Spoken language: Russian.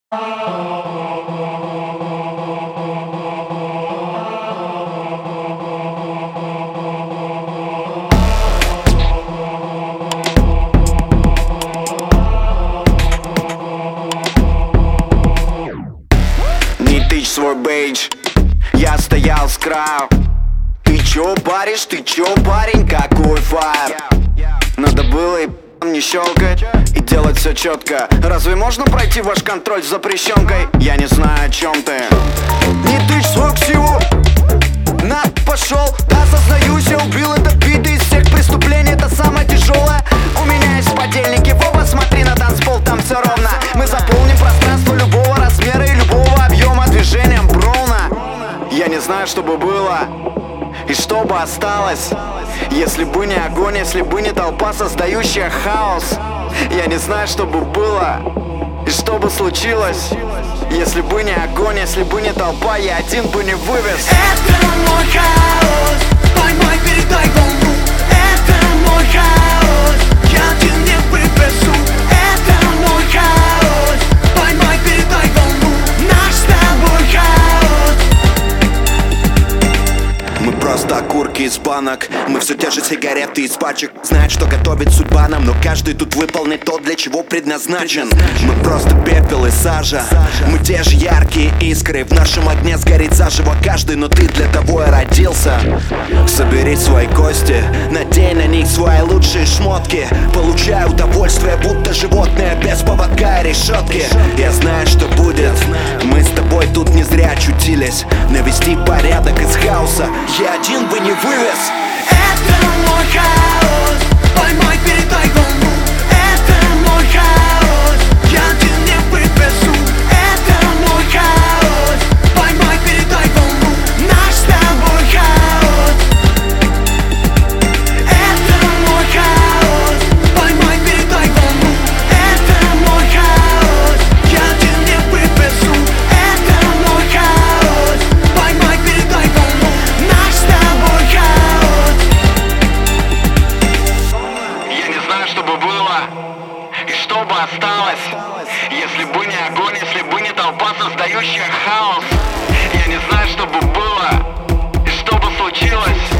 Не тычь свой бейдж, я стоял с краю. Ты чё паришь, ты чё, парень, какой фаер? Надо было и не щелкать и делать все четко. Разве можно пройти ваш контроль с запрещенкой? Я не знаю, о чем ты. Не тычь свою ксиву, на, пошел. Да, сознаюсь, я убил этот бит. Из всех преступлений это самое тяжелое. У меня есть подельники, Вова, смотри на танцпол, там все ровно. Мы заполним пространство любого размера и любого объема движением Броуна. Я не знаю, что бы было и что бы осталось, если бы не огонь, если бы не толпа, создающая хаос. Я не знаю, что бы было и что бы случилось, если бы не огонь, если бы не толпа, я один бы не вывез. Это мой хаос, поймай, передай волну. Это мой хаос, я один не вывезу. Это мой хаос, поймай, передай волну. Наш с тобой хаос. Мы просто окурки из банок, мы все те же сигареты из пачек. Знает, что готовит судьба нам, но каждый тут выполнит то, для чего предназначен. Мы просто пепел и сажа, мы те же яркие искры. В нашем огне сгорит заживо каждый, но ты для того и родился. Собери свои кости, надень на них свои лучшие шмотки. Получай удовольствие, будто животное без поводка и решетки. Я знаю, что будет, мы с тобой тут не зря очутились. Навести порядок из хаоса я один бы не вывез. Это мой хаос, поймай, передай волну. Это мой хаос, я один не вывезу. Это мой хаос, поймай, передай волну. Наш с тобой хаос. Это мой хаос, поймай, передай волну. Это мой хаос, я один не вывезу. Это мой хаос, поймай, передай волну. Наш с тобой хаос. Я не знаю, что бы было и что бы осталось, если бы не огонь, если бы не толпа, создающая хаос. Я не знаю, что бы было и что бы случилось,